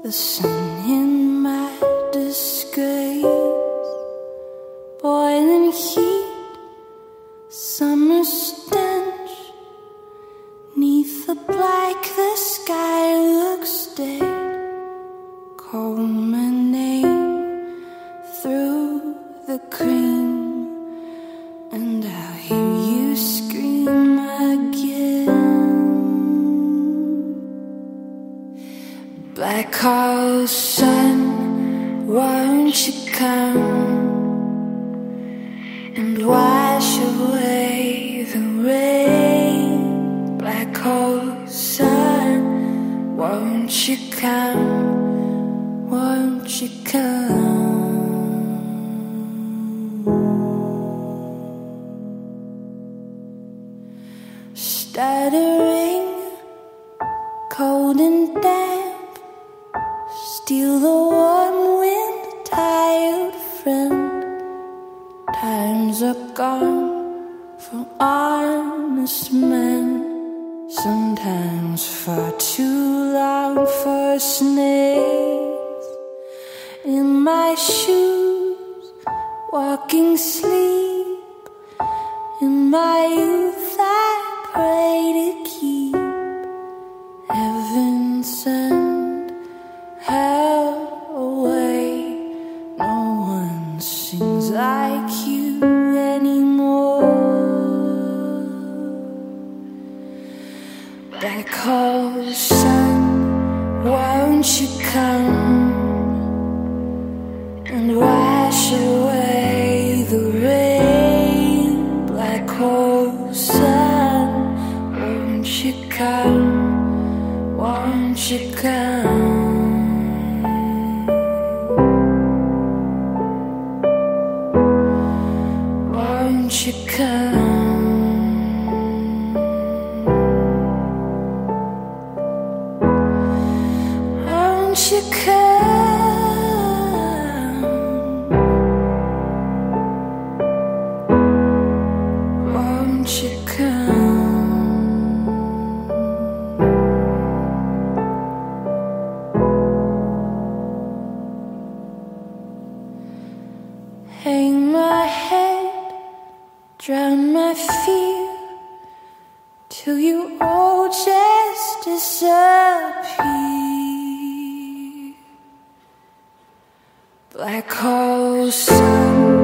the sun in my disgrace, boiling heat, summer stench. Neath the black, the sky looks dead. Call my name through the cream, and I'll hear you scream again. Black hole sun, won't you come and wash away the rain? Black hole sun, won't you come? Won't you come? Stuttering, cold and damp, steal the warm wind, tired friend. Times are gone for honest men, sometimes far too long for snakes. In my shoes, walking sleep. In my youth I pray to keep heaven send hell away. No one sings like you anymore. Black hole sun, won't you come and wash away the rain? Black hole sun, won't you come? Won't you come? Won't you come? Won't you come? Won't you come? Hang my head, drown my fear, till you all just disappear. Black hole sun,